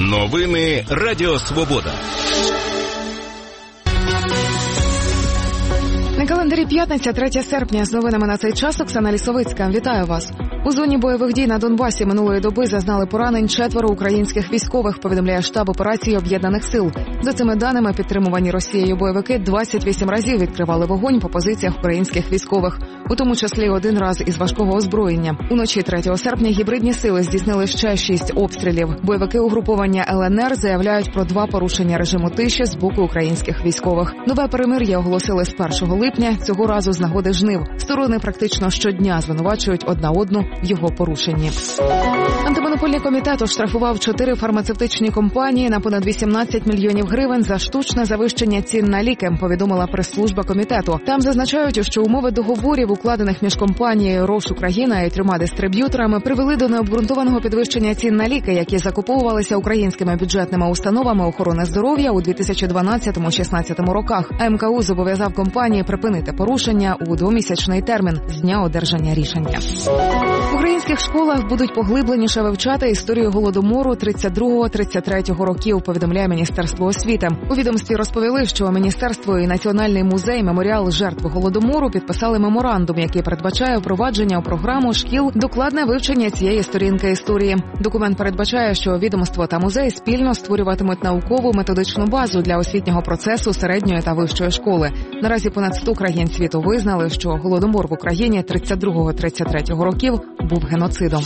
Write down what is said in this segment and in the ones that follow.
Новини Радіо Свобода. На календарі п'ятниця, 3 серпня. З новинами на цей час Оксана Лісовицька. Вітаю вас. У зоні бойових дій на Донбасі минулої доби зазнали поранень 4 українських військових, повідомляє штаб операції Об'єднаних сил. За цими даними, підтримувані Росією бойовики 28 разів відкривали вогонь по позиціях українських військових, у тому числі 1 раз із важкого озброєння. Уночі 3 серпня гібридні сили здійснили ще 6 обстрілів. Бойовики угруповання ЛНР заявляють про 2 порушення режиму тиші з боку українських військових. Нове перемир'я оголосили з 1 липня, цього разу з нагоди жнив. Сторони практично щодня звинувачують одна одну в його порушенні. Антимонопольний комітет оштрафував 4 фармацевтичні компанії на понад 18 мільйонів гривень за штучне завищення цін на ліки, повідомила прес-служба комітету. Там зазначають, що умови договорів, укладених між компанією «Рош Україна» і 3 дистриб'юторами, привели до необґрунтованого підвищення цін на ліки, які закуповувалися українськими бюджетними установами охорони здоров'я у 2012-16 роках. МКУ зобов'язав компанії припинити порушення у 2-місячний термін з дня одержання рішення. В українських школах будуть поглибленіше вивчати історію Голодомору 32-33 років, повідомляє Міністерство освіти. У відомстві розповіли, що Міністерство і Національний музей «Меморіал жертв Голодомору» підписали меморандум, який передбачає впровадження у програму шкіл докладне вивчення цієї сторінки історії. Документ передбачає, що відомство та музей спільно створюватимуть наукову методичну базу для освітнього процесу середньої та вищої школи. Наразі понад 100 країн світу визнали, що Голодомор в Україні 32-33 років був геноцидом.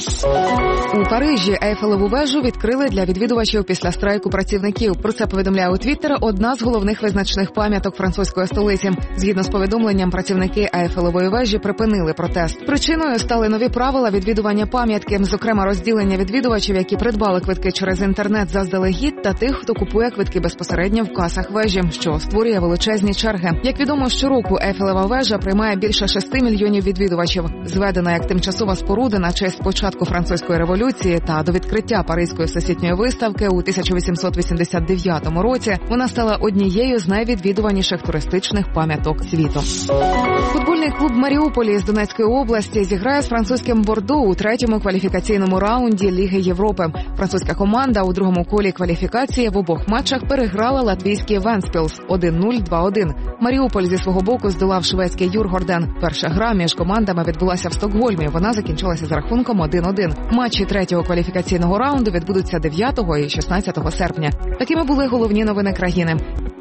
У Парижі Ейфелеву вежу відкрили для відвідувачів після страйку працівників. Про це повідомляє у Твіттері одна з головних визначних пам'яток французької столиці. Згідно з повідомленням, працівники Ейфелевої вежі припинили протест. Причиною стали нові правила відвідування пам'ятки, зокрема розділення відвідувачів, які придбали квитки через інтернет заздалегідь, та тих, хто купує квитки безпосередньо в касах вежі, що створює величезні черги. Як відомо, щороку Ейфелева вежа приймає більше 6 мільйонів відвідувачів. Зведена як тимчасова споруда на честь початку французької революції та до відкриття Паризької всесвітньої виставки у 1889 році, вона стала однією з найвідвідуваніших туристичних пам'яток світу. Футбольний клуб «Маріуполі» з Донецької області зіграє з французьким «Бордо» у 3-му кваліфікаційному раунді Ліги Європи. Французька команда у 2-му колі кваліфікації в обох матчах переграла латвійський «Вентспілс» 1-0, 2-1. Маріуполь зі свого боку здолав шведський «Юргорден». Перша гра між командами відбулася в Стокгольмі. Вона закінчилася за рахунком 1-1. Матчі 3-го кваліфікаційного раунду відбудуться 9 і 16 серпня. Такими були головні новини країни.